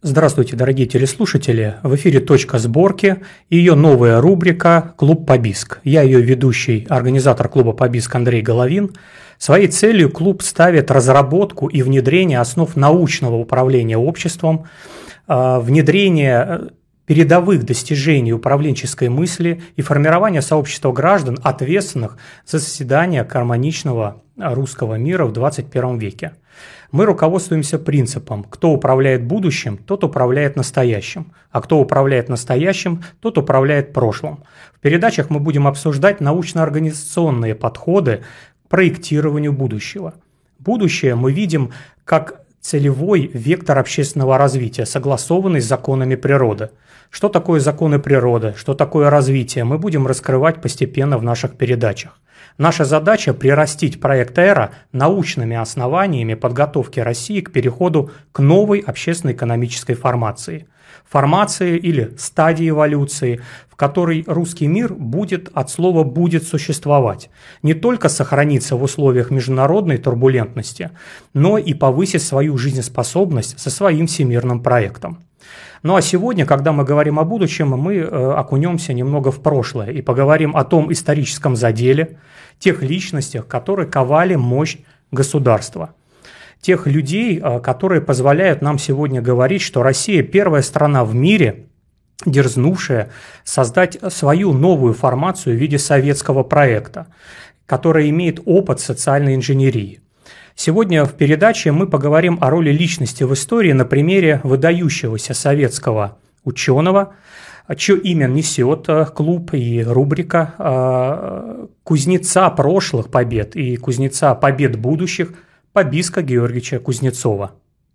Здравствуйте, дорогие телеслушатели! В эфире «Точка сборки» и ее новая рубрика «Клуб Побиск». Я ее ведущий, организатор клуба Побиск Андрей Головин. Своей целью клуб ставит разработку и внедрение основ научного управления обществом, внедрение передовых достижений управленческой мысли и формирование сообщества граждан, ответственных за созидание гармоничного русского мира в 21 веке. Мы руководствуемся принципом: кто управляет будущим, тот управляет настоящим, а кто управляет настоящим, тот управляет прошлым. В передачах мы будем обсуждать научно-организационные подходы к проектированию будущего. Будущее мы видим как целевой вектор общественного развития, согласованный с законами природы. Что такое законы природы, что такое развитие, мы будем раскрывать постепенно в наших передачах. Наша задача – прирастить проект «Эра» научными основаниями подготовки России к переходу к новой общественно-экономической формации. Формации или стадии эволюции, в которой русский мир будет от слова «будет» существовать. Не только сохраниться в условиях международной турбулентности, но и повысить свою жизнеспособность со своим всемирным проектом. Ну а сегодня, когда мы говорим о будущем, мы окунемся немного в прошлое и поговорим о том историческом заделе, тех личностях, которые ковали мощь государства. Тех людей, которые позволяют нам сегодня говорить, что Россия – первая страна в мире, дерзнувшая создать свою новую формацию в виде советского проекта, которая имеет опыт социальной инженерии. Сегодня в передаче мы поговорим о роли личности в истории на примере выдающегося советского ученого, чье имя несет клуб и рубрика, кузнеца прошлых побед и кузнеца побед будущих Побиска Георгиевича Кузнецова.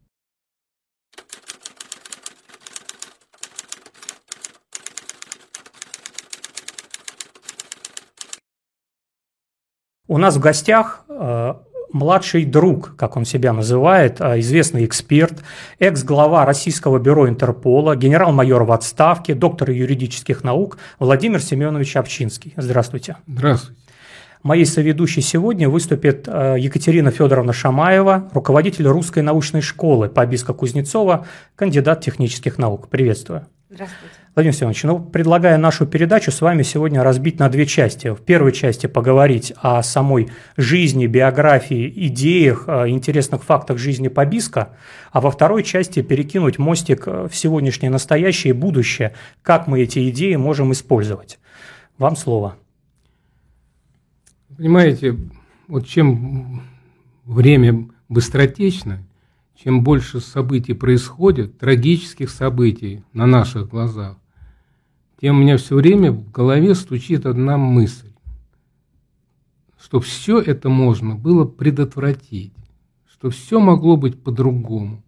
У нас в гостях младший друг, как он себя называет, известный эксперт, экс-глава Российского бюро Интерпола, генерал-майор в отставке, доктор юридических наук Владимир Семенович Овчинский. Здравствуйте. Здравствуйте. Моей соведущей сегодня выступит Екатерина Федоровна Шамаева, руководитель Русской научной школы Побиска Кузнецова, кандидат технических наук. Приветствую. Здравствуйте. Владимир Семенович, предлагаю нашу передачу с вами сегодня разбить на две части. В первой части поговорить о самой жизни, биографии, идеях, интересных фактах жизни Побиска, а во второй части перекинуть мостик в сегодняшнее настоящее и будущее, как мы эти идеи можем использовать. Вам слово. Понимаете, вот чем время быстротечно, чем больше событий происходит, трагических событий на наших глазах, тем у меня все время в голове стучит одна мысль, что все это можно было предотвратить, что все могло быть по-другому.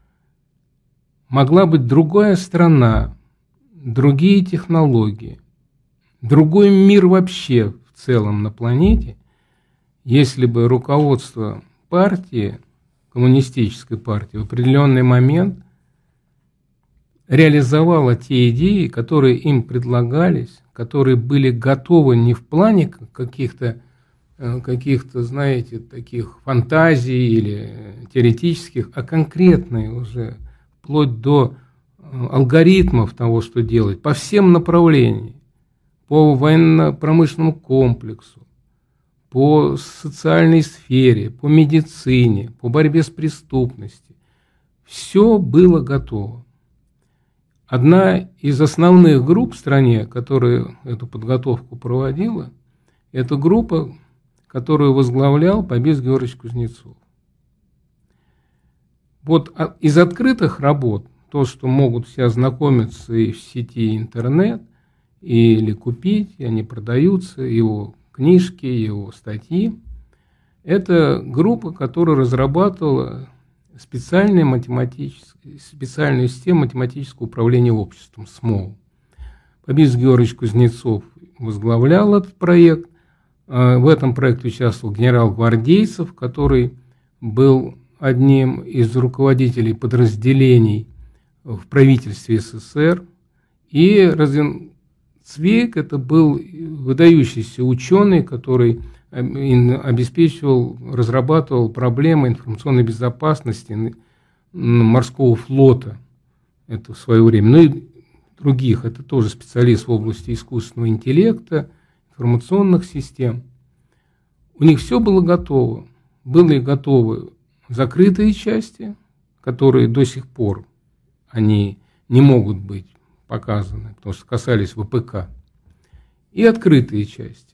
Могла быть другая страна, другие технологии, другой мир вообще в целом на планете, если бы руководство партии, коммунистической партии, в определенный момент реализовала те идеи, которые им предлагались, которые были готовы не в плане каких-то, знаете, таких фантазий или теоретических, а конкретные уже, вплоть до алгоритмов того, что делать, по всем направлениям, по военно-промышленному комплексу, по социальной сфере, по медицине, по борьбе с преступностью. Все было готово. Одна из основных групп в стране, которая эту подготовку проводила, это группа, которую возглавлял Побис Георгиевич Кузнецов. Вот из открытых работ, то, что могут все ознакомиться и в сети интернет, или купить, и они продаются, его книжки, его статьи, это группа, которая разрабатывала специальную систему математического управления обществом, СМОУ. Побис Георгиевич Кузнецов возглавлял этот проект. В этом проекте участвовал генерал Гвардейцев, который был одним из руководителей подразделений в правительстве СССР. И Розенцвейг – это был выдающийся ученый, который обеспечивал, разрабатывал проблемы информационной безопасности морского флота это в свое время, ну и других, это тоже специалист в области искусственного интеллекта, информационных систем. У них все было готово. Были готовы закрытые части, которые до сих пор они не могут быть показаны, потому что касались ВПК, и открытые части.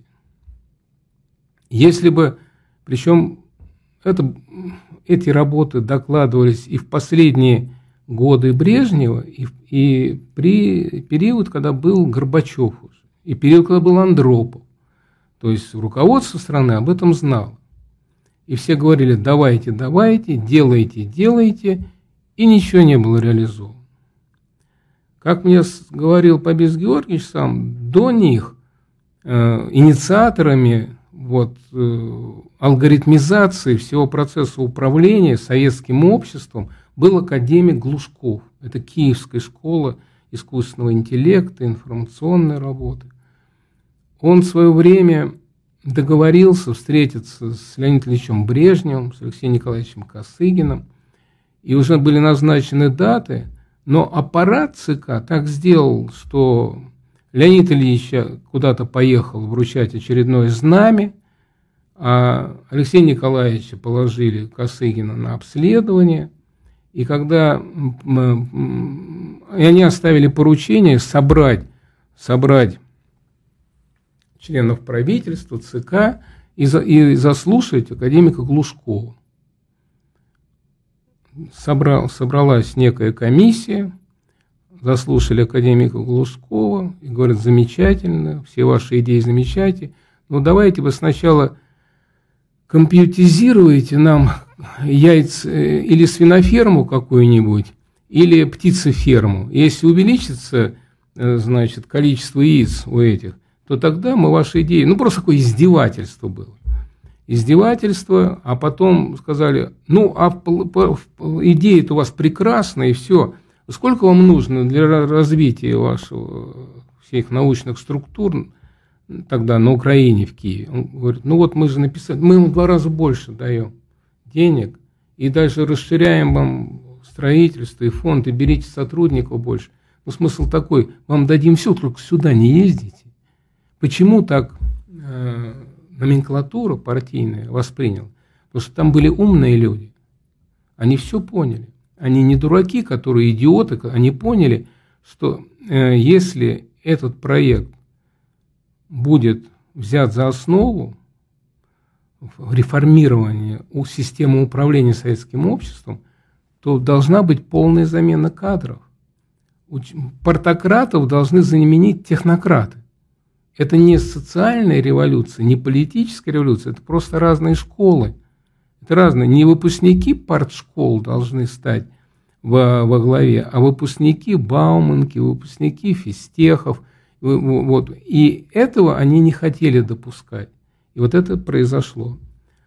Если бы, причем эти работы докладывались и в последние годы Брежнева, и при период, когда был Горбачев уже, и период, когда был Андропов. То есть руководство страны об этом знало. И все говорили: давайте, давайте, делайте, делайте, и ничего не было реализовано. Как мне говорил Побис Георгиевич сам, до них инициаторами алгоритмизации всего процесса управления советским обществом был академик Глушков. Это Киевская школа искусственного интеллекта, информационной работы. Он в свое время договорился встретиться с Леонидом Ильичем Брежневым, с Алексеем Николаевичем Косыгиным, и уже были назначены даты, но аппарат ЦК так сделал, что Леонид Ильич куда-то поехал вручать очередное знамя, а Алексея Николаевича положили Косыгина на обследование, и когда они оставили поручение собрать членов правительства, ЦК и заслушать академика Глушкова. Собралась некая комиссия, заслушали академика Глушкова и говорят: замечательно, все ваши идеи замечательные, но давайте вы сначала компьютеризируете нам яйца или свиноферму какую-нибудь, или птицеферму. Если увеличится, значит, количество яиц у этих, то тогда мы ваши идеи... Ну, просто такое издевательство было. Издевательство, а потом сказали: ну, а идеи-то у вас прекрасные, и все. Сколько вам нужно для развития ваших всех научных структур тогда на Украине, в Киеве? Он говорит: ну вот мы же написали, мы ему в 2 раза больше даем денег, и дальше расширяем вам строительство и фонд, и берите сотрудников больше. Ну, смысл такой: вам дадим все, только сюда не ездите. Почему так номенклатура партийная восприняла? Потому что там были умные люди. Они все поняли. Они не дураки, которые идиоты. Они поняли, что если этот проект будет взят за основу реформирования системы управления советским обществом, то должна быть полная замена кадров. Партократов должны заменить технократы. Это не социальная революция, не политическая революция, это просто разные школы. Это разные. Не выпускники партшкол должны стать во главе, а выпускники Бауманки, выпускники физтехов. Вот. И этого они не хотели допускать. И вот это произошло.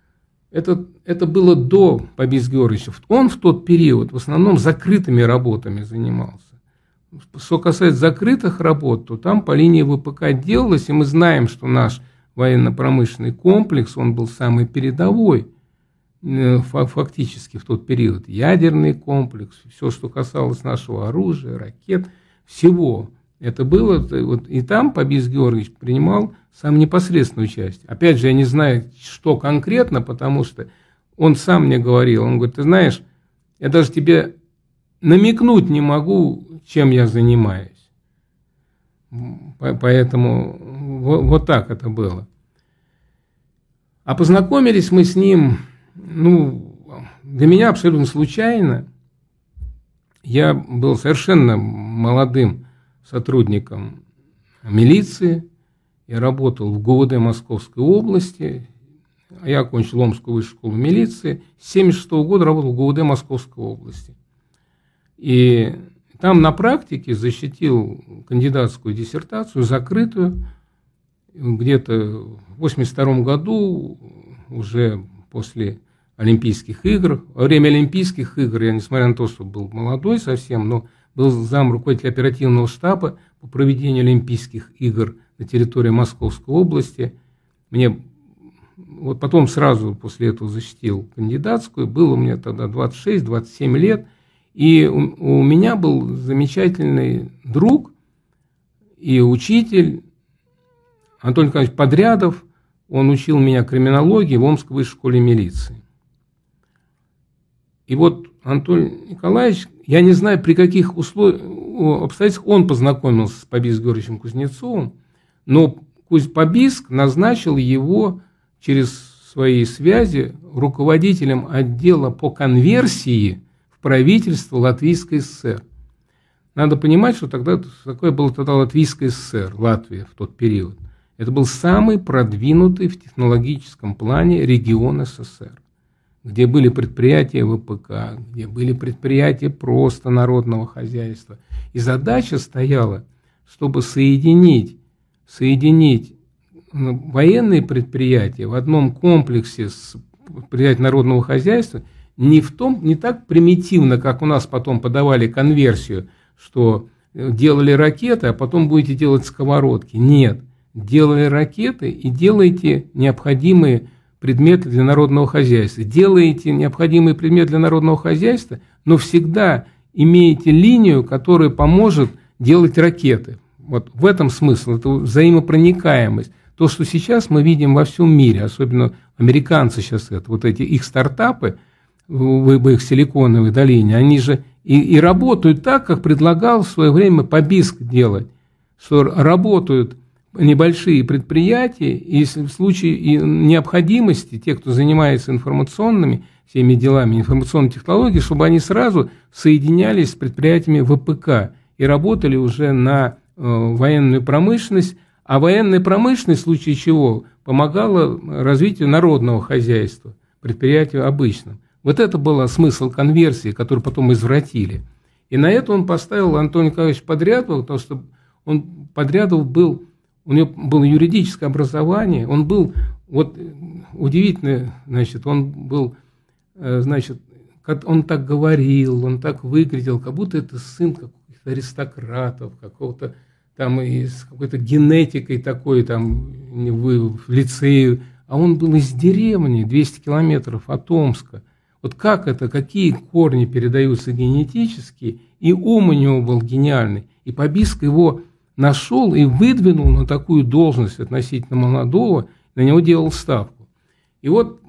Это было до Побиса Георгиевича. Он в тот период в основном закрытыми работами занимался. Что касается закрытых работ, то там по линии ВПК делалось, и мы знаем, что наш военно-промышленный комплекс, он был самый передовой фактически в тот период. Ядерный комплекс, все, что касалось нашего оружия, ракет, всего. Это было, и там Побис Георгиевич принимал самое непосредственное участие. Опять же, я не знаю, что конкретно, потому что он сам мне говорил, он говорит: ты знаешь, я даже тебе намекнуть не могу, чем я занимаюсь. Поэтому вот так это было. А познакомились мы с ним, для меня абсолютно случайно. Я был совершенно молодым сотрудником милиции. Я работал в ГУВД Московской области. Я окончил Омскую высшую школу милиции. С 1976 года работал в ГУВД Московской области. И там на практике защитил кандидатскую диссертацию, закрытую, где-то в 1982 году, уже после Олимпийских игр. Во время Олимпийских игр я, несмотря на то, что был молодой совсем, но был зам руководителя оперативного штаба по проведению Олимпийских игр на территории Московской области. Мне вот потом сразу после этого защитил кандидатскую, было мне тогда 26-27 лет. И у меня был замечательный друг и учитель Анатолий Николаевич Подрядов. Он учил меня криминологии в Омской высшей школе милиции. И вот Анатолий Николаевич, я не знаю, при каких обстоятельствах он познакомился с Побиском Георгиевичем Кузнецовым, но Побиск назначил его через свои связи руководителем отдела по конверсии в правительство Латвийской ССР. Надо понимать, что тогда такое было тогда Латвийская ССР, Латвия в тот период. Это был самый продвинутый в технологическом плане регион СССР, где были предприятия ВПК, где были предприятия просто народного хозяйства. И задача стояла, чтобы соединить военные предприятия в одном комплексе с предприятием народного хозяйства, не так примитивно, как у нас потом подавали конверсию, что делали ракеты, а потом будете делать сковородки. Нет, делали ракеты и делаете необходимые предметы для народного хозяйства. Делаете необходимый предмет для народного хозяйства, но всегда имеете линию, которая поможет делать ракеты. Вот в этом смысл, это взаимопроникаемость. То, что сейчас мы видим во всем мире, особенно американцы сейчас, вот эти их стартапы в их силиконовой долине, они же и работают так, как предлагал в свое время Побиск делать, что работают небольшие предприятия, и в случае необходимости, те, кто занимается информационными всеми делами, информационной технологией, чтобы они сразу соединялись с предприятиями ВПК и работали уже на военную промышленность, а военная промышленность в случае чего помогала развитию народного хозяйства, предприятию обычным. Вот это был смысл конверсии, который потом извратили. И на это он поставил Антония Николаевича Подрядова, потому что Подрядов у него было юридическое образование, он был, вот удивительно, значит, он был, значит, он так говорил, он так выглядел, как будто это сын каких-то аристократов, какого-то там и с какой-то генетикой такой там в лицее, а он был из деревни, 200 километров от Омска. Вот как это, какие корни передаются генетически, и ум у него был гениальный. И Побиск его нашел и выдвинул на такую должность относительно молодого, на него делал ставку. И вот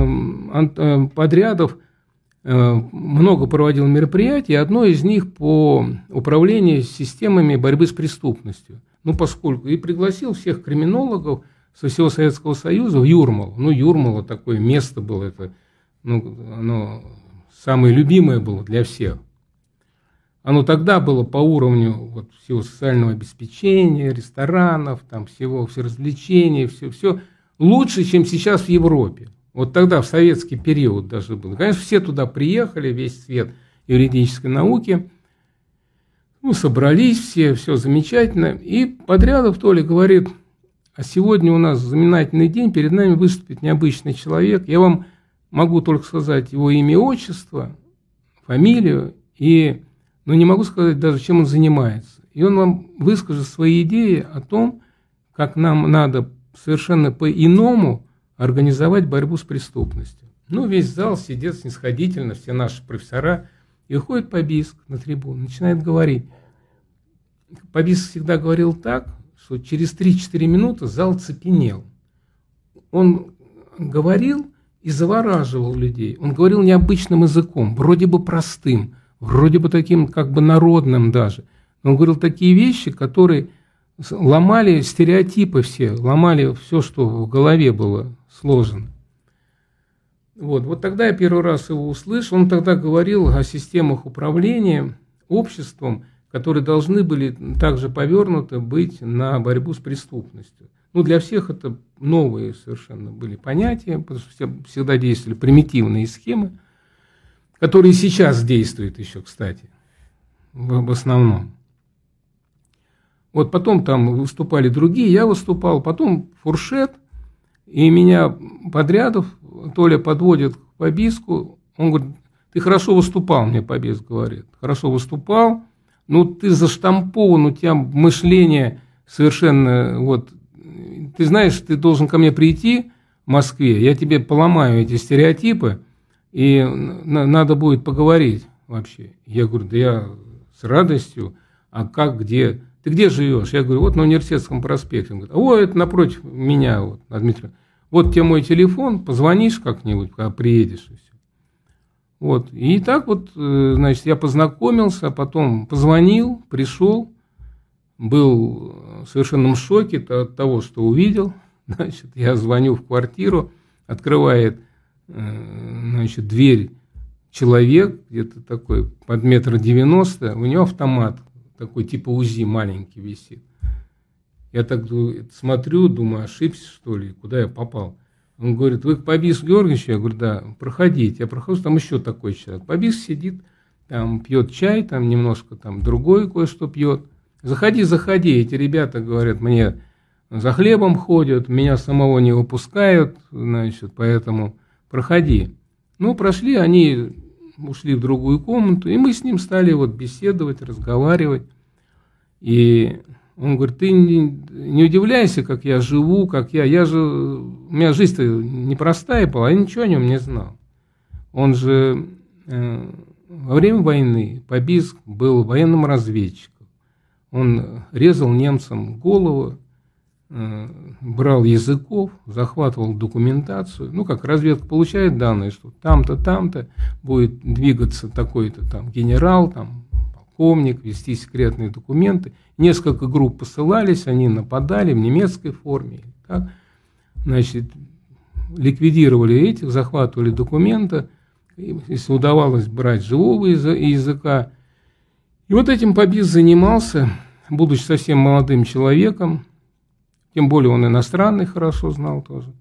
Подрядов много проводил мероприятий, одно из них по управлению системами борьбы с преступностью. Ну, поскольку и пригласил всех криминологов со всего Советского Союза в Юрмалу. Ну, Юрмала такое место было, это, оно самое любимое было для всех. Оно тогда было по уровню вот, всего социального обеспечения, ресторанов, там всего, все развлечения, все лучше, чем сейчас в Европе. Вот тогда, в советский период даже было. Конечно, все туда приехали, весь свет юридической науки. Ну, собрались все замечательно. И Подрядов Толя говорит, а сегодня у нас знаменательный день, перед нами выступит необычный человек. Я вам могу только сказать его имя, отчество, фамилию, и, не могу сказать даже, чем он занимается. И он вам выскажет свои идеи о том, как нам надо совершенно по-иному организовать борьбу с преступностью. Весь зал сидит снисходительно, все наши профессора, и выходит Побиск на трибуну, начинает говорить. Побиск всегда говорил так, что через 3-4 минуты зал цепенел. Он говорил и завораживал людей. Он говорил необычным языком, вроде бы простым, вроде бы таким как бы народным даже. Но он говорил такие вещи, которые ломали стереотипы все, ломали все, что в голове было сложено. Вот тогда я первый раз его услышал. Он тогда говорил о системах управления обществом, которые должны были также повернуты быть на борьбу с преступностью. Для всех это новые совершенно были понятия, потому что всегда действовали примитивные схемы, которые сейчас действуют еще, кстати, в основном. Вот потом там выступали другие, я выступал, потом Фуршет, и меня Подрядов, Толя подводит к Побиску, он говорит, ты хорошо выступал, мне Побиск говорит, хорошо выступал, ты заштампован, у тебя мышление совершенно, ты знаешь, ты должен ко мне прийти в Москве, я тебе поломаю эти стереотипы, и надо будет поговорить. вообще? Я говорю, да я с радостью. А как, где? Ты где живешь? Я говорю, вот на Университетском проспекте. Он говорит, о, это напротив меня, вот, Дмитрий. Вот тебе мой телефон, позвонишь как-нибудь, когда приедешь. И все. Вот. И так вот, значит, я познакомился, потом позвонил, пришел, был в совершенном шоке от того, что увидел. Значит, я звоню в квартиру, открывает, значит, дверь человек, где-то такой под 1,90 м, у него автомат такой типа УЗИ маленький висит. Я так смотрю, думаю, ошибся, что ли, куда я попал. Он говорит, вы к Побису Георгиевичу? Я говорю, да, проходите. Я прохожу, там еще такой человек. Побис сидит, там пьет чай, там немножко там другое кое-что пьет. Заходи, заходи. Эти ребята говорят, мне за хлебом ходят, меня самого не выпускают, значит, поэтому проходи. Ну, прошли, они ушли в другую комнату, и мы с ним стали вот беседовать, разговаривать. И он говорит, ты не удивляйся, как я живу, у меня жизнь-то непростая была, я ничего о нем не знал. Он же во время войны Побис был военным разведчиком. Он резал немцам голову, брал языков, захватывал документацию. Ну, как разведка получает данные, что там-то будет двигаться такой-то там генерал, там полковник, вести секретные документы. Несколько групп посылались, они нападали в немецкой форме. Так, значит, ликвидировали этих, захватывали документы, если удавалось брать живого языка. И вот этим Побис занимался, будучи совсем молодым человеком. Тем более он иностранный хорошо знал тоже.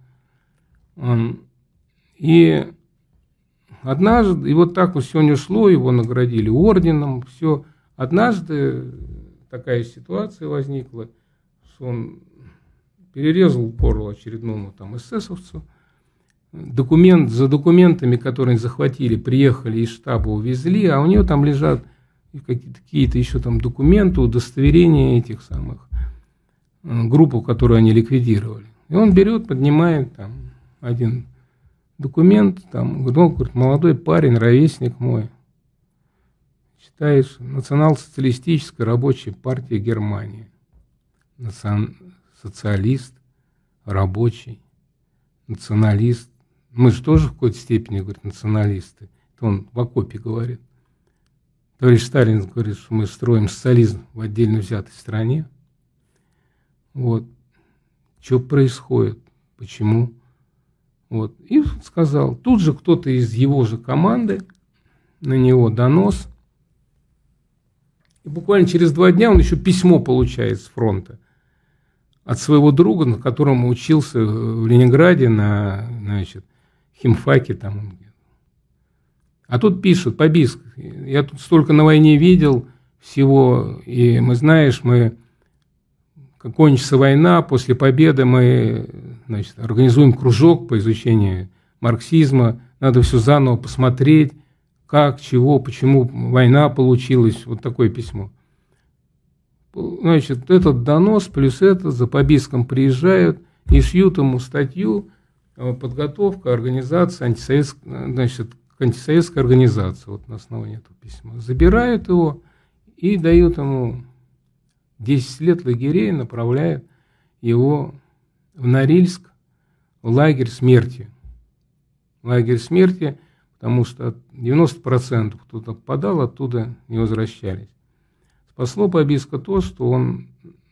И однажды, и вот так вот все не шло, его наградили орденом, все. Однажды такая ситуация возникла, что он перерезал горло очередному там эсэсовцу. За документами, которые захватили, приехали из штаба, увезли, а у него там лежат какие-то еще там документы, удостоверения этих самых группу, которую они ликвидировали. И он берет, поднимает там один документ, там, говорит, молодой парень, ровесник мой, считаешь, национал-социалистическая рабочая партия Германии, социалист, рабочий, националист. Мы же тоже в какой-то степени, говорит, националисты. Это он в окопе говорит. Товарищ Сталин говорит, что мы строим социализм в отдельно взятой стране. Вот. Что происходит? Почему? Вот. И сказал, тут же кто-то из его же команды на него донос. И буквально через 2 дня он еще письмо получает с фронта от своего друга, на котором учился в Ленинграде на, значит, химфаке там. А тут пишет, Побис, я тут столько на войне видел всего, и мы, знаешь, как кончится война, после победы мы, значит, организуем кружок по изучению марксизма. Надо все заново посмотреть, как, чего, почему война получилась. Вот такое письмо. Значит, этот донос плюс это за Побиском приезжают и шьют ему статью «Подготовка организации антисоветской организации». Вот на основании этого письма. Забирают его и дают ему 10 лет лагерей, направляют его в Норильск, в лагерь смерти. Лагерь смерти, потому что 90% кто попадал, оттуда не возвращались. Спасло Побиска то, что он,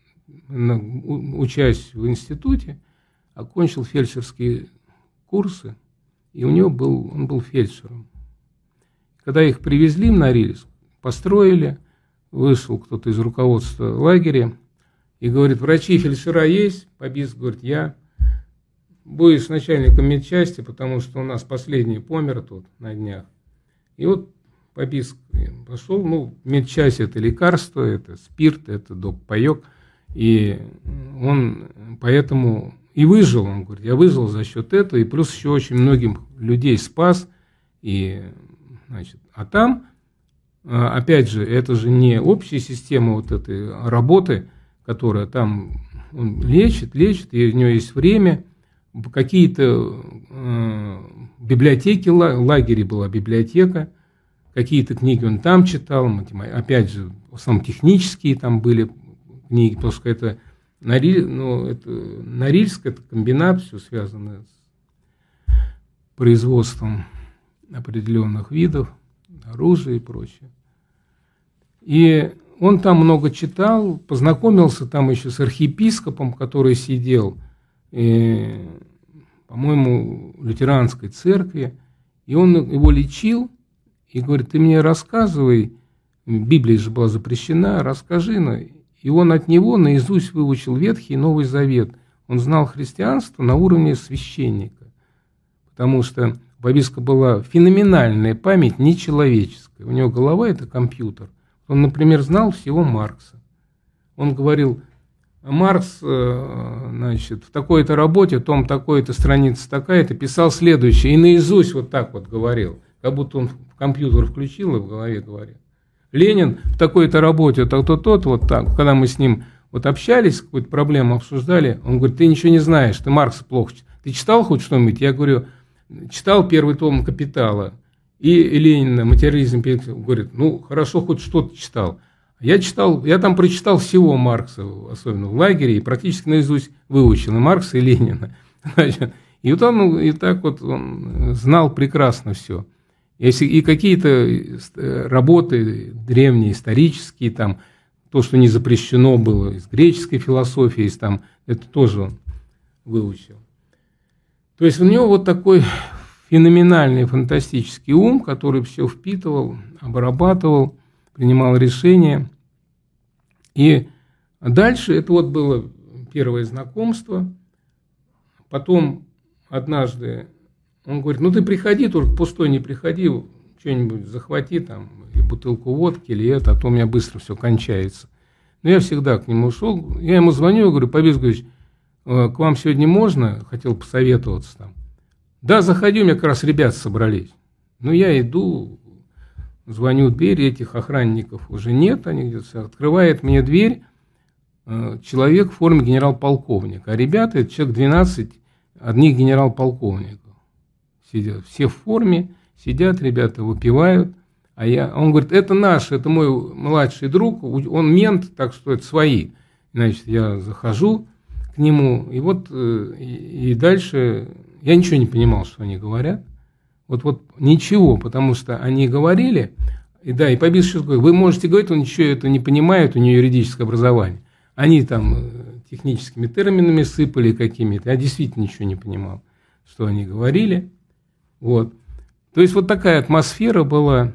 учась в институте, окончил фельдшерские курсы, и он был фельдшером. Когда их привезли в Норильск, построили, вышел кто-то из руководства лагеря и говорит, врачи, фельдшера есть? Побис говорит, я. Будешь начальником медчасти, потому что у нас последний помер тут на днях. И вот Побис пошел, медчасть это лекарство, это спирт, это доп-паек. И он поэтому и выжил, он говорит, я выжил за счет этого, и плюс еще очень многим людей спас. И, значит, а там, опять же, это же не общая система вот этой работы, которая там он лечит, и у него есть время. Какие-то библиотеки, в лагере была библиотека, какие-то книги он там читал, опять же, в основном технические там были книги, потому что это Норильск, это комбинат, все связано с производством определенных видов оружия и прочее. И он там много читал, познакомился там еще с архиепископом, который сидел, по-моему, в лютеранской церкви, и он его лечил, и говорит: ты мне рассказывай, Библия же была запрещена, расскажи. И он от него наизусть выучил Ветхий и Новый Завет. Он знал христианство на уровне священника, потому что у Бабиска была феноменальная память, нечеловеческая. У него голова – это компьютер. Он, например, знал всего Маркса. Он говорил: Маркс, значит, в такой-то работе, том такой-то, страница такая-то, писал следующее, и наизусть вот так вот говорил, как будто он в компьютер включил и в голове говорил. Ленин в такой-то работе, тот, вот так, когда мы с ним вот общались, какую-то проблему обсуждали, он говорит: ты ничего не знаешь, ты Маркса плохо читал. Ты читал хоть что-нибудь? Я говорю: читал первый том «Капитала» и Ленина, «Материализм». Говорит: ну, хорошо, хоть что-то читал. Я там прочитал всего Маркса, особенно в лагере, и практически наизусть выучил и Маркса, и Ленина. Значит, и вот он, и так вот он знал прекрасно все. И какие-то работы древние, исторические, там, то, что не запрещено было, из греческой философии, там, это тоже он выучил. То есть у него вот такой феноменальный, фантастический ум, который все впитывал, обрабатывал, принимал решения. И дальше это вот было первое знакомство. Потом однажды он говорит: ну ты приходи, только пустой не приходи, что-нибудь захвати там, или бутылку водки, или это, а то у меня быстро все кончается. Но я всегда к нему шел, я ему звоню, говорю: Побис Григорьевич, к вам сегодня можно? Хотел посоветоваться там. Да, заходи, у меня как раз ребята собрались. Ну я иду, звоню в дверь, этих охранников уже нет, они где-то открывает мне дверь человек в форме генерал-полковника, а ребята, это человек 12, одних генерал-полковников. Сидят все в форме, сидят ребята, выпивают, он говорит: это наш, это мой младший друг, он мент, так что это свои. Значит, я захожу к нему, и вот и дальше я ничего не понимал, что они говорят. Вот ничего, потому что они говорили, и да, и Побис сейчас говорит: вы можете говорить, он ничего это не понимает, у него юридическое образование. Они там техническими терминами сыпали какими-то, я действительно ничего не понимал, что они говорили. Вот. То есть вот такая атмосфера была,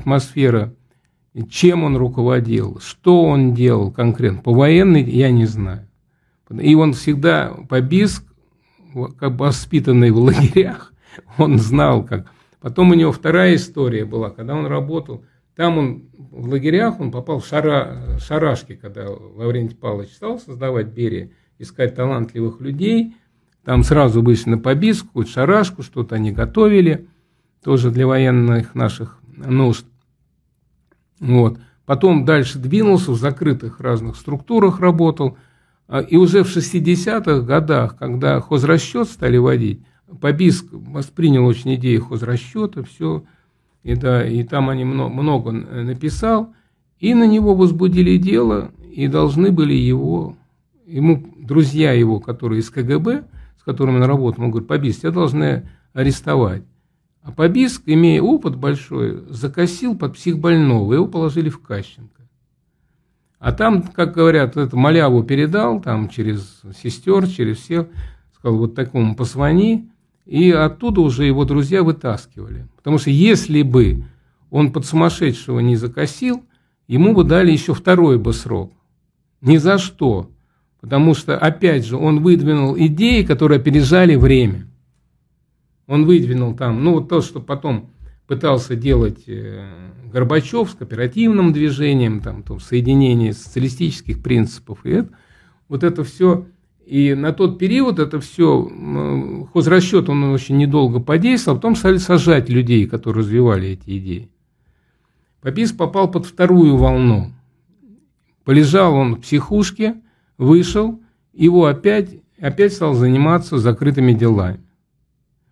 чем он руководил, что он делал конкретно. По военной я не знаю. И он всегда, Побис, как бы воспитанный в лагерях, он знал как. Потом у него вторая история была, когда он работал, там он в лагерях, он попал в шарашки, когда Лаврентий Павлович стал создавать Берия, искать талантливых людей. Там сразу вышли на Побис, какую-то шарашку, что-то они готовили, тоже для военных наших нужд. Вот. Потом дальше двинулся, в закрытых разных структурах работал. И уже в 60-х годах, когда хозрасчет стали вводить, Побис воспринял очень идею хозрасчета, все, и там они много написал, и на него возбудили дело, и должны были ему друзья его, которые из КГБ, с которыми он работал, он говорит: Побис, тебя должны арестовать. А Побис, имея опыт большой, закосил под психбольного, его положили в Кащенко. А там, как говорят, это маляву передал, там через сестер, через всех, сказал: вот такому позвони, и оттуда уже его друзья вытаскивали. Потому что если бы он под сумасшедшего не закосил, ему бы дали еще второй бы срок. Ни за что. Потому что, опять же, он выдвинул идеи, которые опережали время. Он выдвинул там, вот то, что потом пытался делать Горбачев с кооперативным движением, там, соединение социалистических принципов. И вот это все. И на тот период это все, хозрасчет, он очень недолго подействовал, потом стали сажать людей, которые развивали эти идеи. Побис попал под вторую волну. Полежал он в психушке, вышел, его опять стал заниматься закрытыми делами.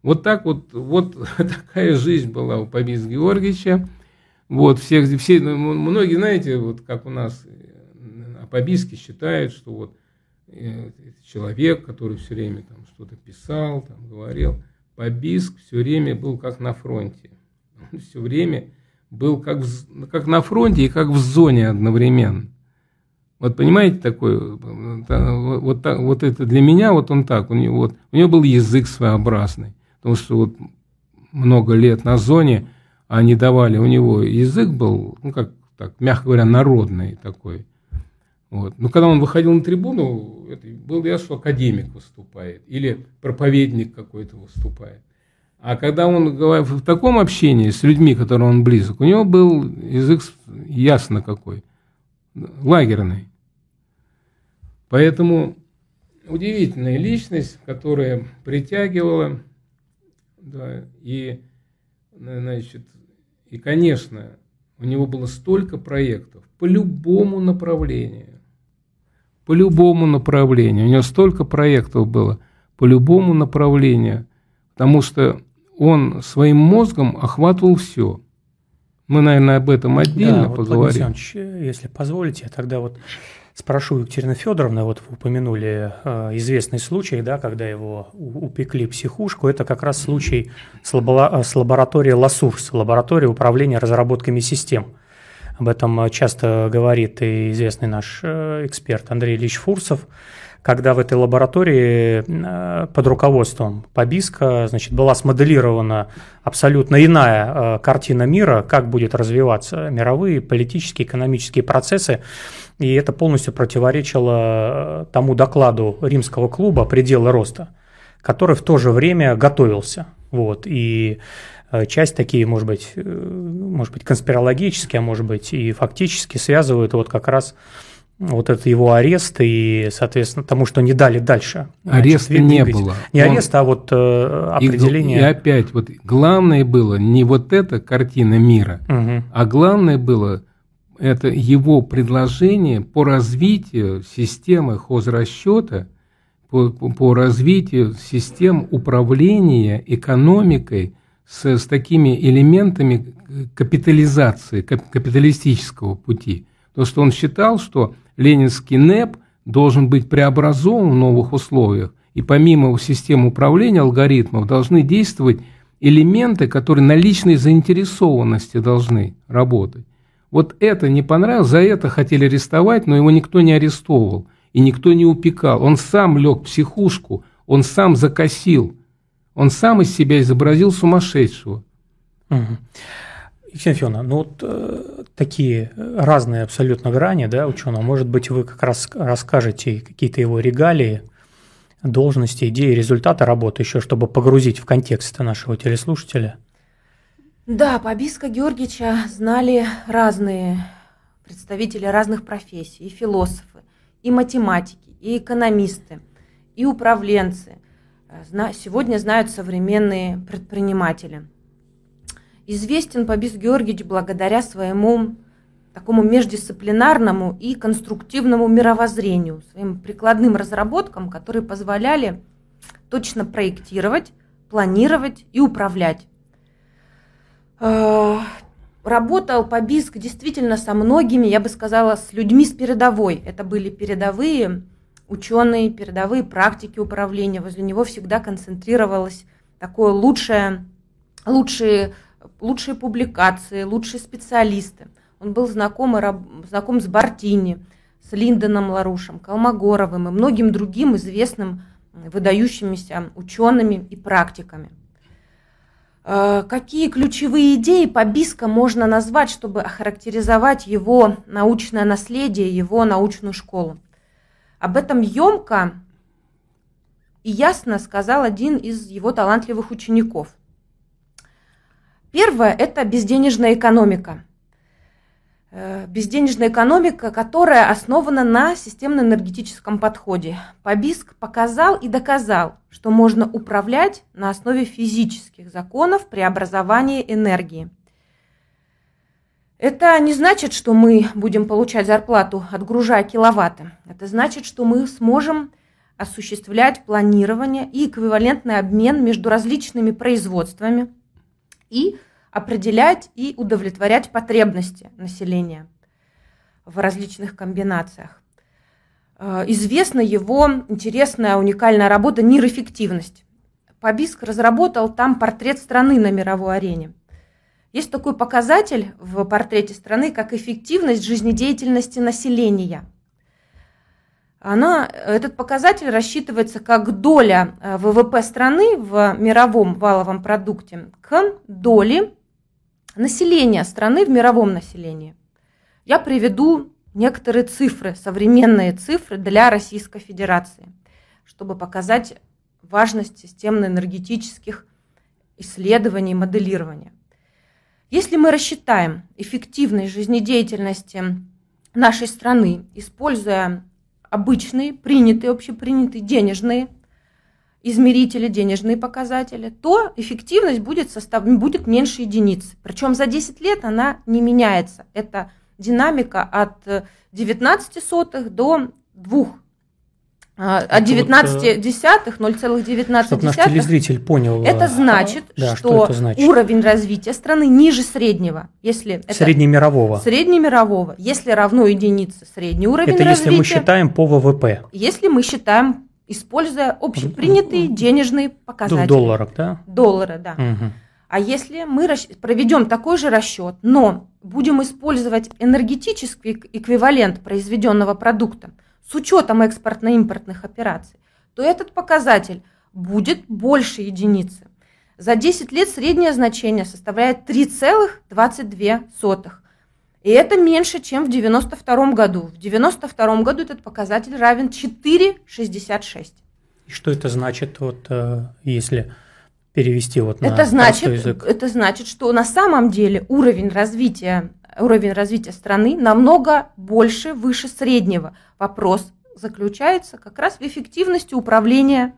Вот так вот такая жизнь была у Побиска Георгиевича. Вот, многие, знаете, вот как у нас о Побиске считают, что вот человек, который все время там что-то писал, там, говорил, Побиск все время был как на фронте. Он все время был как на фронте и как в зоне одновременно. Вот понимаете, такой, вот это для меня, вот он так, у него был язык своеобразный, потому что вот много лет на зоне они давали, у него язык был, ну как так, мягко говоря, народный такой. Вот. Но когда он выходил на трибуну, это был я, что академик выступает или проповедник какой-то выступает. А когда он говорил в таком общении с людьми, которым он близок, у него был язык ясно какой, лагерный. Поэтому удивительная личность, которая притягивала, да, и, значит, и, конечно, у него было столько проектов по любому направлению. По любому направлению. У него столько проектов было по любому направлению, потому что он своим мозгом охватывал все. Мы, наверное, об этом отдельно поговорим. Владимир Александрович, если позволите, я тогда вот спрошу Екатерину Федоровну, вот вы упомянули известный случай, да, когда его упекли в психушку, это как раз случай с лабораторией ЛАСУРС, лабораторией управления разработками систем. Об этом часто говорит и известный наш эксперт Андрей Ильич Фурсов, когда в этой лаборатории под руководством Побиска, значит, была смоделирована абсолютно иная картина мира, как будет развиваться мировые политические, экономические процессы, и это полностью противоречило тому докладу Римского клуба «Пределы роста», который в то же время готовился. Вот, и часть такие, может быть, конспирологические, а может быть и фактически связывают вот как раз вот этот его арест и, соответственно, тому, что не дали дальше. Ареста не было. Не ареста, а вот определение. И опять, вот главное было не вот эта картина мира, а главное было это его предложение по развитию системы хозрасчета, по развитию систем управления экономикой с такими элементами капитализации, капиталистического пути. Потому что он считал, что ленинский НЭП должен быть преобразован в новых условиях, и помимо системы управления алгоритмов должны действовать элементы, которые на личной заинтересованности должны работать. Вот это не понравилось, за это хотели арестовать, но его никто не арестовывал и никто не упекал. Он сам лег в психушку, он сам закосил, он сам из себя изобразил сумасшедшего. Екатерина Федоровна, ну вот такие разные абсолютно грани, да, ученого. Может быть, вы как раз расскажете какие-то его регалии, должности, идеи, результаты работы еще, чтобы погрузить в контекст нашего телеслушателя? Да, Побиска Георгиевича знали разные представители разных профессий, и философы, и математики, и экономисты, и управленцы. Сегодня знают современные предприниматели. Известен Побиск Георгиевич благодаря своему такому междисциплинарному и конструктивному мировоззрению, своим прикладным разработкам, которые позволяли точно проектировать, планировать и управлять. Работал Побиск действительно со многими, я бы сказала, с людьми с передовой. Это были передовые ученые, передовые практики управления. Возле него всегда концентрировалось такое лучшие публикации, лучшие специалисты. Он был знаком с Бартини, с Линденом Ларушем, Колмогоровым и многим другим известным выдающимися учеными и практиками. Какие ключевые идеи Побиска можно назвать, чтобы охарактеризовать его научное наследие, его научную школу? Об этом емко и ясно сказал один из его талантливых учеников. Первое – это безденежная экономика. Безденежная экономика, которая основана на системно-энергетическом подходе. Побиск показал и доказал, что можно управлять на основе физических законов преобразования энергии. Это не значит, что мы будем получать зарплату, отгружая киловатты. Это значит, что мы сможем осуществлять планирование и эквивалентный обмен между различными производствами и определять и удовлетворять потребности населения в различных комбинациях. Известна его интересная уникальная работа «Нейроэффективность». Побиск разработал там портрет страны на мировой арене. Есть такой показатель в портрете страны, как эффективность жизнедеятельности населения. Этот показатель рассчитывается как доля ВВП страны в мировом валовом продукте к доле населения страны в мировом населении. Я приведу некоторые цифры, современные цифры для Российской Федерации, чтобы показать важность системно-энергетических исследований и моделирования. Если мы рассчитаем эффективность жизнедеятельности нашей страны, используя обычные, общепринятые денежные измерители, денежные показатели, то эффективность будет меньше единицы. Причем за 10 лет она не меняется. Это динамика от 19 сотых до 2. От 19 десятых, 0,19. Чтобы наш телезритель понял. Это значит, что уровень развития страны ниже среднего. Среднемирового. Среднемирового. Если равно единице средний уровень развития. Это если мы считаем по ВВП. Если мы считаем, используя общепринятые денежные показатели. В долларах, да? Доллары, да. Угу. А если мы проведем такой же расчет, но будем использовать энергетический эквивалент произведенного продукта, с учетом экспортно-импортных операций, то этот показатель будет больше единицы. За 10 лет среднее значение составляет 3,22. И это меньше, чем в 1992 году. В 1992 году этот показатель равен 4,66. И что это значит, если перевести на простой язык? Это значит, что на самом деле уровень развития страны намного выше среднего. Вопрос заключается как раз в эффективности управления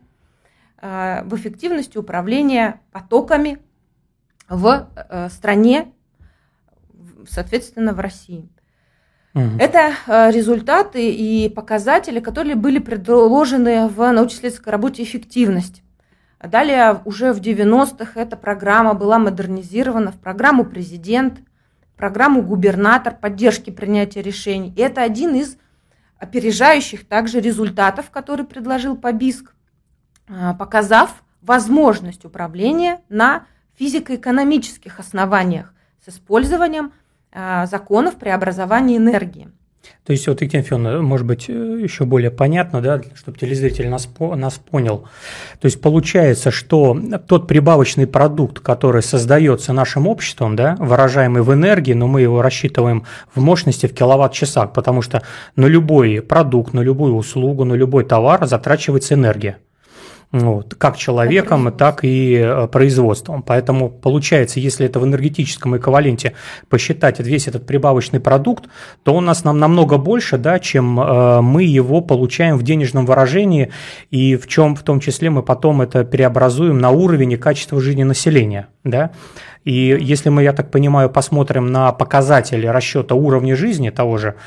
потоками в стране, соответственно, в России. Угу. Это результаты и показатели, которые были предложены в научно-исследовательской работе «Эффективность». Далее, уже в 90-х эта программа была модернизирована в программу «Президент», программу «Губернатор» поддержки принятия решений. И это один из опережающих также результатов, который предложил Побиск, показав возможность управления на физико-экономических основаниях с использованием законов преобразования энергии. То есть, Екатерина Федоровна, может быть, еще более понятно, да, чтобы телезритель нас понял. То есть, получается, что тот прибавочный продукт, который создается нашим обществом, да, выражаемый в энергии, но мы его рассчитываем в мощности в киловатт-часах, потому что на любой продукт, на любую услугу, на любой товар затрачивается энергия. Как человеком, так и производством. Поэтому получается, если это в энергетическом эквиваленте посчитать весь этот прибавочный продукт, то он нас намного больше, да, чем мы его получаем в денежном выражении, и в том числе мы потом это преобразуем на уровень и качество жизни населения. Да? И если мы, я так понимаю, посмотрим на показатели расчета уровня жизни того же,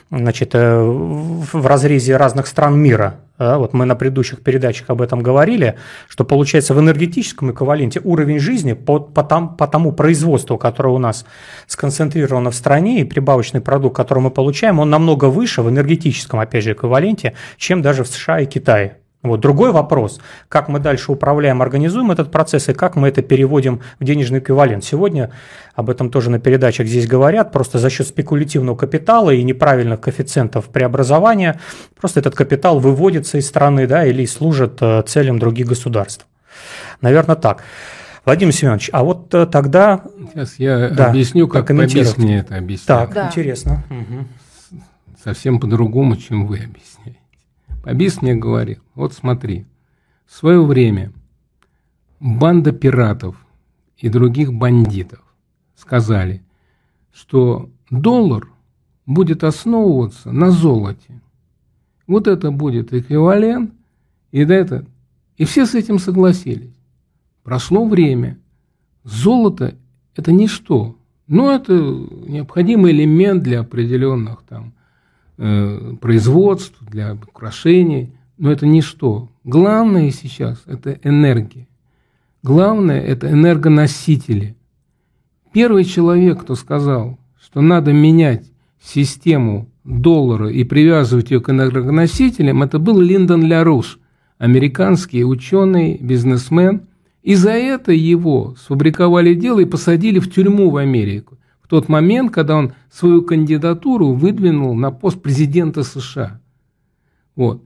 в разрезе разных стран мира, мы на предыдущих передачах об этом говорили, что получается в энергетическом эквиваленте уровень жизни по тому производству, которое у нас сконцентрировано в стране, и прибавочный продукт, который мы получаем, он намного выше в энергетическом, опять же, эквиваленте, чем даже в США и Китае. Другой вопрос, как мы дальше управляем, организуем этот процесс и как мы это переводим в денежный эквивалент. Сегодня об этом тоже на передачах здесь говорят, просто за счет спекулятивного капитала и неправильных коэффициентов преобразования просто этот капитал выводится из страны, да, или служит целям других государств. Наверное, так. Владимир Семенович, а тогда... Сейчас я объясню, как Побиск мне это объясняет. Так, да. Интересно. Угу. Совсем по-другому, чем вы объясняете. Побиск мне говорил, смотри, в свое время банда пиратов и других бандитов сказали, что доллар будет основываться на золоте. Это будет эквивалент, и все с этим согласились. Прошло время, золото – это ничто, но это необходимый элемент для определенных производств, для украшений. но это ничто. Главное сейчас – это энергия. Главное – это энергоносители. Первый человек, кто сказал, что надо менять систему доллара и привязывать ее к энергоносителям, это был Линдон Ля-Руш, американский ученый, бизнесмен. И за это его сфабриковали дело и посадили в тюрьму в Америку. В тот момент, когда он свою кандидатуру выдвинул на пост президента США. Вот.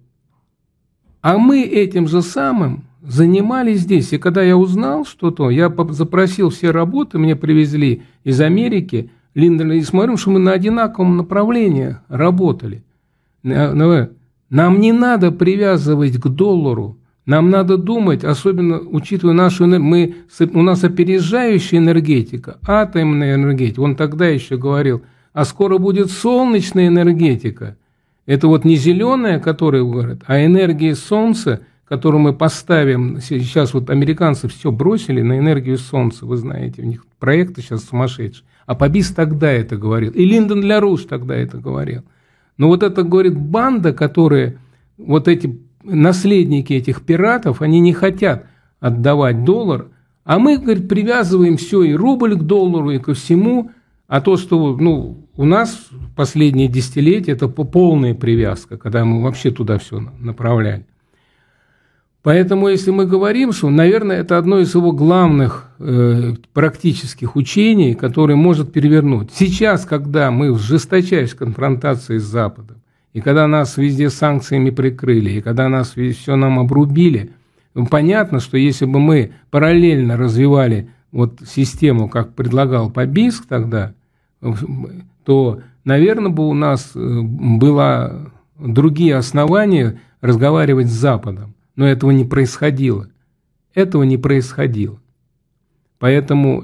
А мы этим же самым занимались здесь. И когда я узнал что-то, я запросил все работы, мне привезли из Америки, Линдон, и смотрим, что мы на одинаковом направлении работали. Нам не надо привязывать к доллару, нам надо думать, особенно учитывая нашу энергию, у нас опережающая энергетика, атомная энергетика. Он тогда еще говорил, а скоро будет солнечная энергетика. Это вот не зеленая, которая говорит, а энергия солнца, которую мы поставим. Сейчас вот американцы все бросили на энергию солнца, вы знаете, у них проекты сейчас сумасшедшие. А Побис тогда это говорил, и Линдон Ля-Руш тогда это говорил. Но вот это, говорит, банда, которая, вот эти наследники этих пиратов, они не хотят отдавать доллар, а мы, говорит, привязываем все, и рубль к доллару, и ко всему, а то, что у нас последние десятилетия, это полная привязка, когда мы вообще туда все направляли. Поэтому, если мы говорим, что, наверное, это одно из его главных практических учений, которое может перевернуть. Сейчас, когда мы в жесточайшей конфронтации с Западом, и когда нас везде санкциями прикрыли, и когда нас все нам обрубили, понятно, что если бы мы параллельно развивали вот систему, как предлагал Побиск тогда, то, наверное, бы у нас было другие основания разговаривать с Западом. Но этого не происходило. Этого не происходило. Поэтому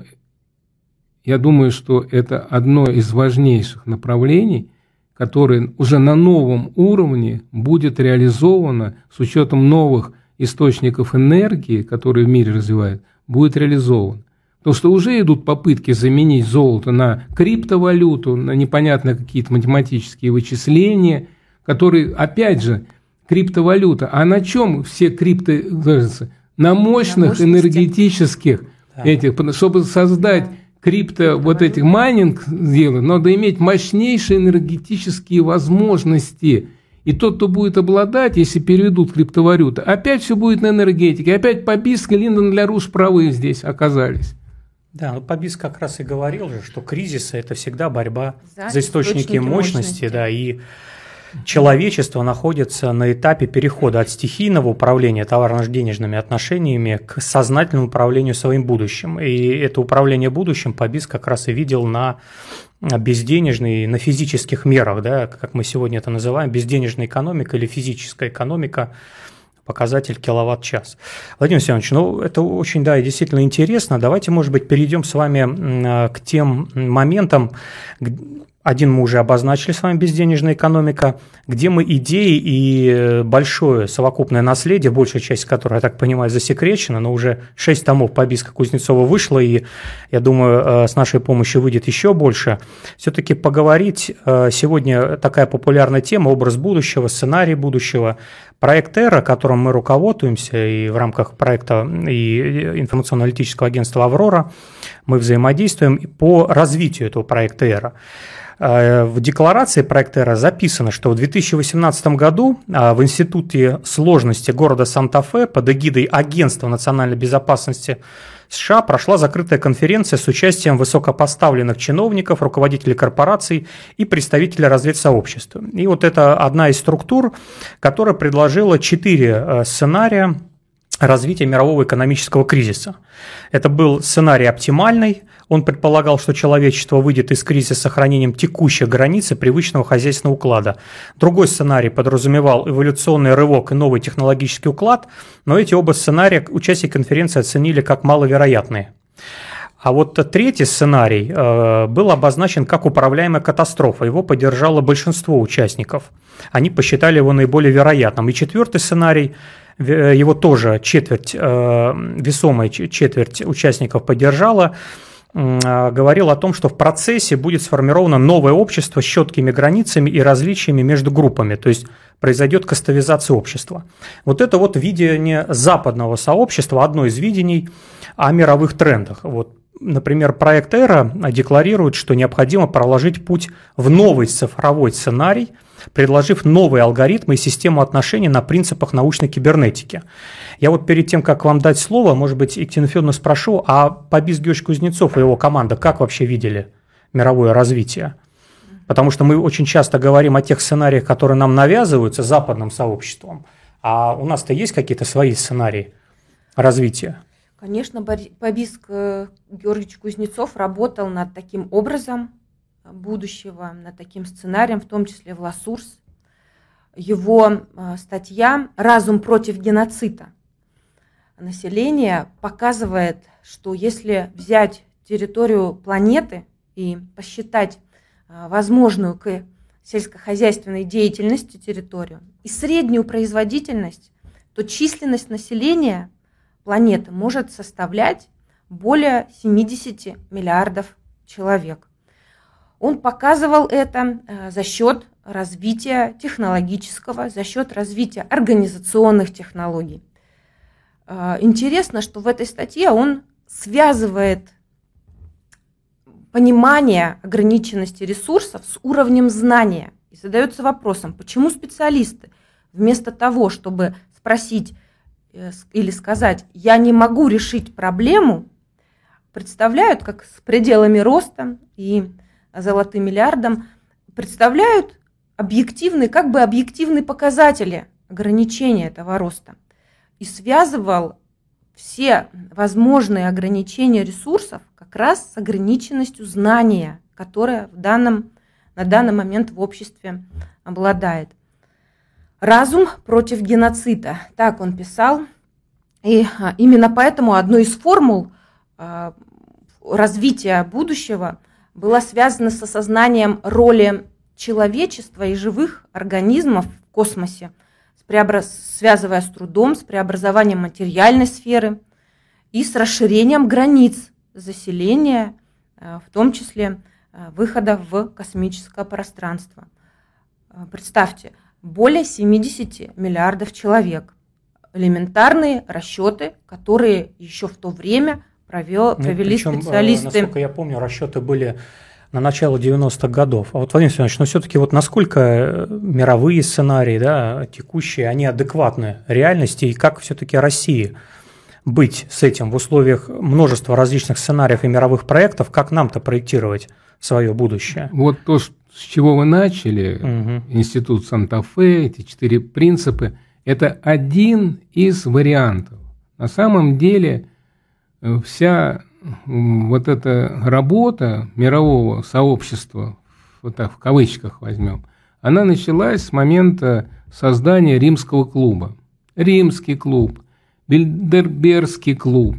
я думаю, что это одно из важнейших направлений, которое уже на новом уровне будет реализовано с учетом новых источников энергии, которые в мире развивают, будет реализовано. Потому что уже идут попытки заменить золото на криптовалюту, на непонятно какие-то математические вычисления, которые, опять же, криптовалюта. А на чем все на мощных энергетических этих, чтобы создать вот этих майнинг сделать, надо иметь мощнейшие энергетические возможности. И тот, кто будет обладать, если переведут криптовалюту, опять все будет на энергетике. Опять Побиск и Линдон Ля-Руш правы здесь оказались. Да, Побиск как раз и говорил же, что кризисы – это всегда борьба за источники мощности, да, и человечество находится на этапе перехода от стихийного управления товарно-денежными отношениями к сознательному управлению своим будущим. И это управление будущим Побиск как раз и видел на безденежной, на физических мерах, да, как мы сегодня это называем, безденежная экономика или физическая экономика, показатель киловатт-час. Владимир Семенович, это очень, да, действительно интересно. Давайте, может быть, перейдем с вами к тем моментам. Один мы уже обозначили с вами, безденежная экономика, где мы идеи и большое совокупное наследие, большая часть которой, я так понимаю, засекречена, но уже 6 томов Побиска Кузнецова вышло, и, я думаю, с нашей помощью выйдет еще больше. Все-таки поговорить сегодня такая популярная тема, образ будущего, сценарий будущего, проект «Эра», которым мы руководствуемся, и в рамках проекта и информационно-аналитического агентства «Аврора» мы взаимодействуем по развитию этого проекта «Эра». В декларации проекта «Эра» записано, что в 2018 году в Институте сложности города Санта-Фе под эгидой Агентства национальной безопасности США прошла закрытая конференция с участием высокопоставленных чиновников, руководителей корпораций и представителей разведсообщества. И вот это одна из структур, которая предложила 4 сценария развития мирового экономического кризиса. Это был сценарий оптимальный. Он предполагал, что человечество выйдет из кризиса с сохранением текущих границ и привычного хозяйственного уклада. Другой сценарий подразумевал эволюционный рывок и новый технологический уклад, но эти оба сценария участники конференции оценили как маловероятные. А вот третий сценарий был обозначен как управляемая катастрофа. Его поддержало большинство участников. Они посчитали его наиболее вероятным. И четвертый сценарий, его тоже весомая четверть участников поддержала. говорил о том, что в процессе будет сформировано новое общество с четкими границами и различиями между группами, то есть произойдет кастовизация общества. Вот это вот видение западного сообщества, одно из видений о мировых трендах. Вот, например, проект «Эра» декларирует, что необходимо проложить путь в новый цифровой сценарий, предложив новые алгоритмы и систему отношений на принципах научной кибернетики. Я вот перед тем, как вам дать слово, может быть, Екатерину Федоровну спрошу, а Побис Георгиевич Кузнецов и его команда как вообще видели мировое развитие? Потому что мы очень часто говорим о тех сценариях, которые нам навязываются западным сообществом, а у нас-то есть какие-то свои сценарии развития? Конечно, Побис Георгиевич Кузнецов работал над таким образом будущего, над таким сценарием, в том числе в «Ласурс». Его статья «Разум против геноцида населения» показывает, что если взять территорию планеты и посчитать возможную к сельскохозяйственной деятельности территорию и среднюю производительность, то численность населения планеты может составлять более 70 миллиардов человек. Он показывал это за счет развития технологического, за счет развития организационных технологий. Интересно, что в этой статье он связывает понимание ограниченности ресурсов с уровнем знания и задается вопросом, почему специалисты вместо того, чтобы спросить или сказать «я не могу решить проблему», представляют, как с пределами роста и золотым миллиардом, представляют объективные, как бы объективные показатели ограничения этого роста. И связывал все возможные ограничения ресурсов как раз с ограниченностью знания, которое на данный момент в обществе обладает. «Разум против геноцида», так он писал. И именно поэтому одной из формул развития будущего была связана с осознанием роли человечества и живых организмов в космосе, связывая с трудом, с преобразованием материальной сферы и с расширением границ заселения, в том числе выхода в космическое пространство. Представьте, более 70 миллиардов человек. Элементарные расчеты, которые еще в то время провели специалисты. Насколько я помню, расчеты были на начало 90-х годов. А вот, Владимир Семенович, ну все-таки вот насколько мировые сценарии, да, текущие, они адекватны реальности, и как все-таки России быть с этим в условиях множества различных сценариев и мировых проектов, как нам-то проектировать свое будущее? Вот то, с чего вы начали, Институт Санта-Фе, эти 4 принципа, это один из вариантов. На самом деле вся вот эта работа мирового сообщества, вот так в кавычках возьмем, она началась с момента создания Римского клуба. Римский клуб, Бильдербергский клуб,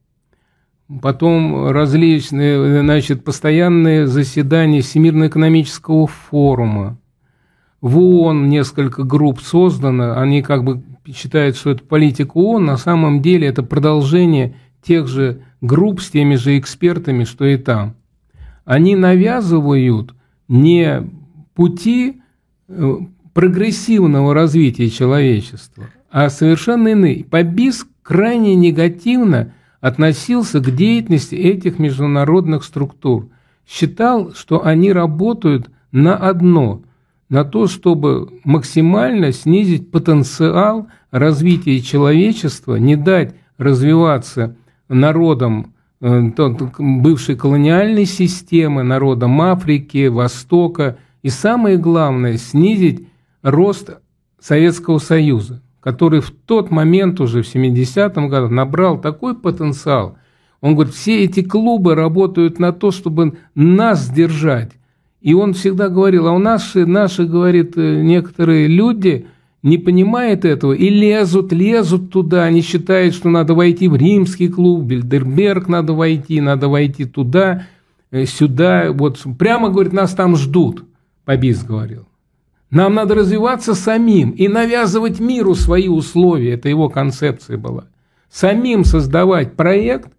потом различные, значит, постоянные заседания Всемирного экономического форума. В ООН несколько групп создано, они как бы считают, что это политика ООН, на самом деле это продолжение тех же групп с теми же экспертами, что и там. Они навязывают не пути прогрессивного развития человечества, а совершенно иные. Побис крайне негативно относился к деятельности этих международных структур. Считал, что они работают на одно, на то, чтобы максимально снизить потенциал развития человечества, не дать развиваться народам бывшей колониальной системы, народам Африки, Востока, и самое главное, снизить рост Советского Союза, который в тот момент уже в 70-м году набрал такой потенциал. Он говорит, все эти клубы работают на то, чтобы нас сдержать. И он всегда говорил, а у нас наши, говорит, некоторые люди не понимают этого и лезут туда, они считают, что надо войти в Римский клуб, Бильдерберг надо войти туда, сюда, вот прямо, говорит, нас там ждут, Побис говорил. Нам надо развиваться самим и навязывать миру свои условия, это его концепция была. Самим создавать проект,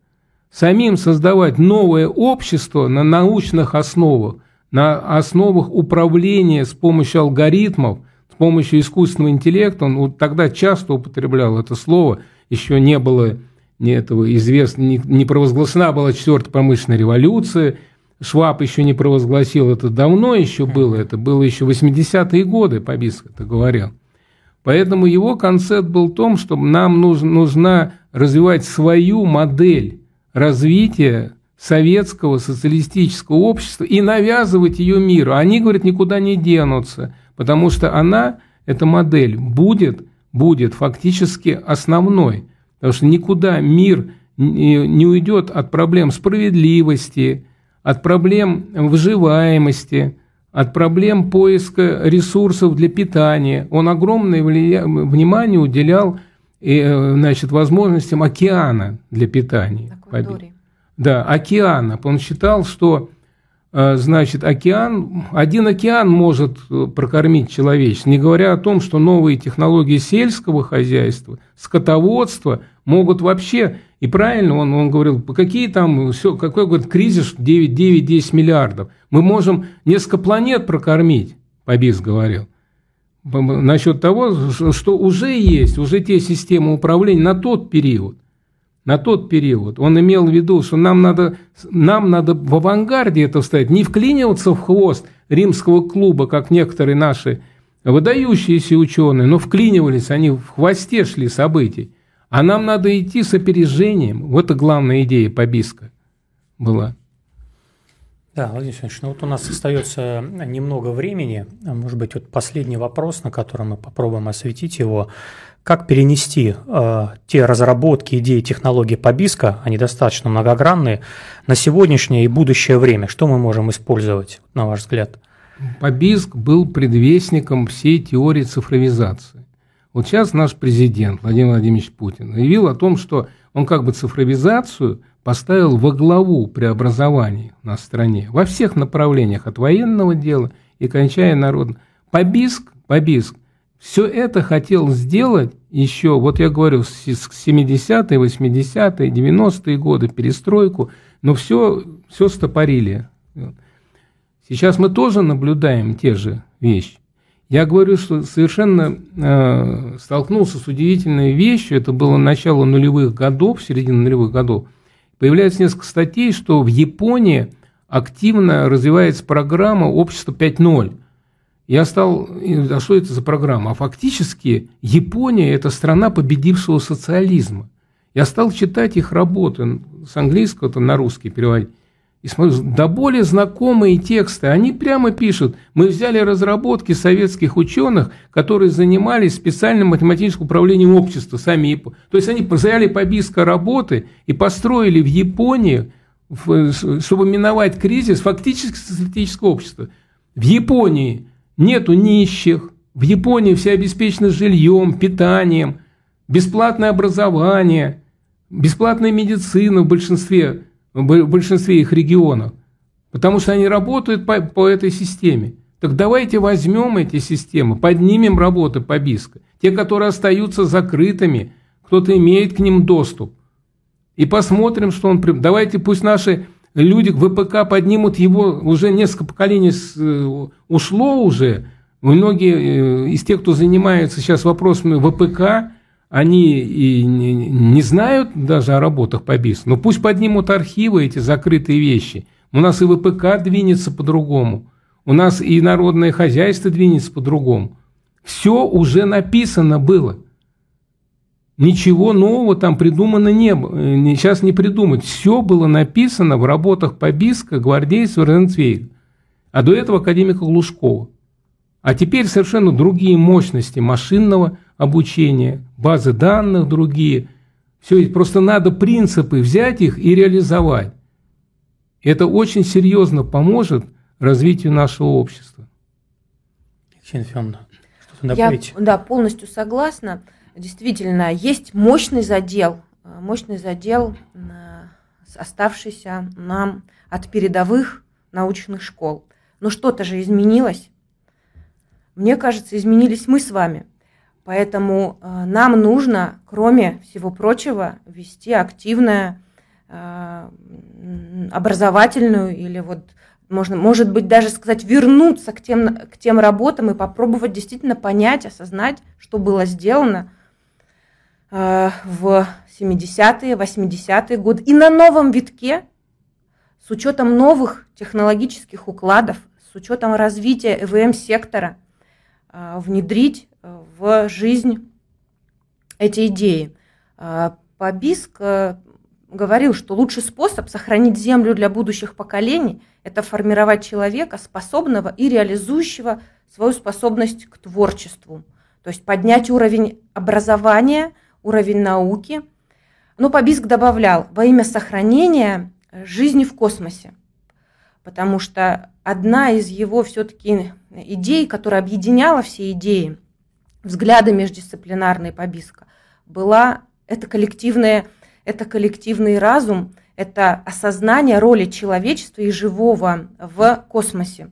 самим создавать новое общество на научных основах, на основах управления с помощью алгоритмов, с помощью искусственного интеллекта. Он вот тогда часто употреблял это слово, еще не было этого известно, не провозглашена была 4-я промышленная революция, Шваб еще не провозгласил, это давно еще было, это было еще 80-е годы, Побиск это говорил. Поэтому его концепт был в том, что нам нужно развивать свою модель развития советского социалистического общества и навязывать ее миру. Они, говорят, никуда не денутся, потому что она, эта модель, будет фактически основной. Потому что никуда мир не уйдет от проблем справедливости, от проблем выживаемости, от проблем поиска ресурсов для питания. Он огромное внимание уделял возможностям океана для питания. Да, океана. Он считал, что один океан может прокормить человечество, не говоря о том, что новые технологии сельского хозяйства, скотоводства могут вообще, и правильно он говорил, какой говорит, кризис 9-10 миллиардов, мы можем несколько планет прокормить, Побис говорил, насчет того, что уже есть, уже те системы управления на тот период. Он имел в виду, что нам надо в авангарде это вставить, не вклиниваться в хвост римского клуба, как некоторые наши выдающиеся ученые, но вклинивались, они в хвосте шли событий. А нам надо идти с опережением. Вот это главная идея Побиска была. Да, Владимир Семенович, вот у нас остается немного времени. Может быть, вот последний вопрос, на который мы попробуем осветить его. Как перенести те разработки, идеи, технологии Побиска, они достаточно многогранные, на сегодняшнее и будущее время? Что мы можем использовать, на ваш взгляд? Побиск был предвестником всей теории цифровизации. Вот сейчас наш президент Владимир Владимирович Путин заявил о том, что он как бы цифровизацию поставил во главу преобразований в нашей стране во всех направлениях, от военного дела и кончая народным. Побиск все это хотел сделать еще, вот я говорю, с 70-е, 80-е, 90-е годы, перестройку, но все стопорили. Сейчас мы тоже наблюдаем те же вещи. Я говорю, что совершенно столкнулся с удивительной вещью, это было начало нулевых годов, середина нулевых годов. Появляется несколько статей, что в Японии активно развивается программа «Общество 5.0». Я стал, а что это за программа? А фактически Япония – это страна победившего социализма. Я стал читать их работы с английского на русский переводить. И смотрю, да более знакомые тексты. Они прямо пишут, мы взяли разработки советских ученых, которые занимались специальным математическим управлением общества, сами Японцы. То есть они взяли Побиска работы и построили в Японии, чтобы миновать кризис, фактически социалистическое общество. В Японии нету нищих, в Японии все обеспечены жильем, питанием, бесплатное образование, бесплатная медицина в большинстве их регионов, потому что они работают по этой системе. Так давайте возьмем эти системы, поднимем работы Побиска, те, которые остаются закрытыми, кто-то имеет к ним доступ, и посмотрим, что он... Давайте пусть наши люди ВПК поднимут его, уже несколько поколений ушло уже, многие из тех, кто занимается сейчас вопросами ВПК, они и не знают даже о работах Побиска, но пусть поднимут архивы, эти закрытые вещи. У нас и ВПК двинется по-другому, у нас и народное хозяйство двинется по-другому. Все уже написано было. Ничего нового там придумано не было, сейчас не придумать. Все было написано в работах Побиска, гвардейцев, Розенцвейга, а до этого академика Глушкова. А теперь совершенно другие мощности машинного обучения, базы данных другие. Все, просто надо принципы взять их и реализовать. Это очень серьезно поможет развитию нашего общества. Екатерина Федоровна, что-то добавить? Я полностью согласна. Действительно, есть мощный задел, оставшийся нам от передовых научных школ. Но что-то же изменилось. Мне кажется, изменились мы с вами. Поэтому нам нужно, кроме всего прочего, вести активное образовательную или вот может быть, даже сказать, вернуться к тем работам и попробовать действительно понять, осознать, что было сделано в 70-е, 80-е годы. И на новом витке, с учетом новых технологических укладов, с учетом развития ЭВМ-сектора, внедрить в жизнь эти идеи. Побиск говорил, что лучший способ сохранить землю для будущих поколений – это формировать человека, способного и реализующего свою способность к творчеству. То есть поднять уровень образования, уровень науки. Но Побиск добавлял: во имя сохранения жизни в космосе. Потому что одна из его все-таки идей, которая объединяла все идеи, взгляды междисциплинарные Побиска, была это коллективный разум, это осознание роли человечества и живого в космосе.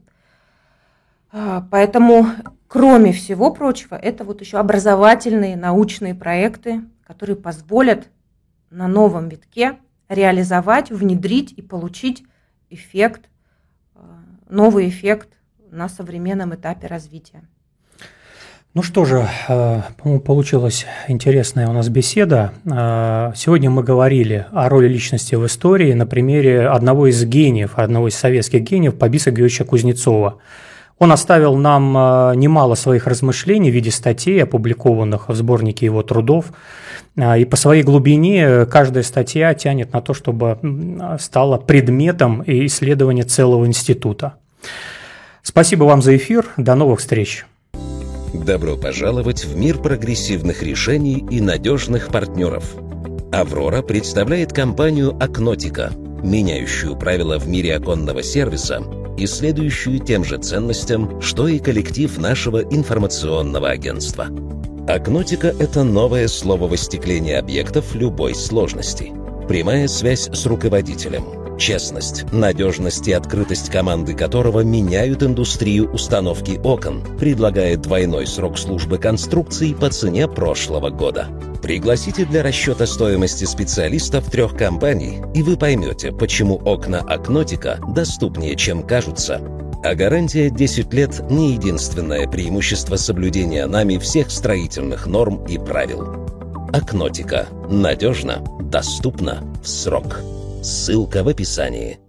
Поэтому, кроме всего прочего, это вот еще образовательные, научные проекты, которые позволят на новом витке реализовать, внедрить и получить эффект, новый эффект на современном этапе развития. Ну что же, по-моему, получилась интересная у нас беседа. Сегодня мы говорили о роли личности в истории на примере одного из советских гениев, Побиса Георгиевича Кузнецова. Он оставил нам немало своих размышлений в виде статей, опубликованных в сборнике его трудов. И по своей глубине каждая статья тянет на то, чтобы стала предметом исследования целого института. Спасибо вам за эфир. До новых встреч. Добро пожаловать в мир прогрессивных решений и надежных партнеров. «Аврора» представляет компанию «Акнотика», меняющую правила в мире оконного сервиса и следующую тем же ценностям, что и коллектив нашего информационного агентства. «Акнотика» — это новое слово в остеклении объектов любой сложности. Прямая связь с руководителем. Честность, надежность и открытость команды которого меняют индустрию установки окон, предлагает двойной срок службы конструкций по цене прошлого года. Пригласите для расчета стоимости специалистов 3 компаний, и вы поймете, почему окна «Акнотика» доступнее, чем кажутся. А гарантия 10 лет – не единственное преимущество соблюдения нами всех строительных норм и правил. «Акнотика» – надежно, доступно, в срок. Ссылка в описании.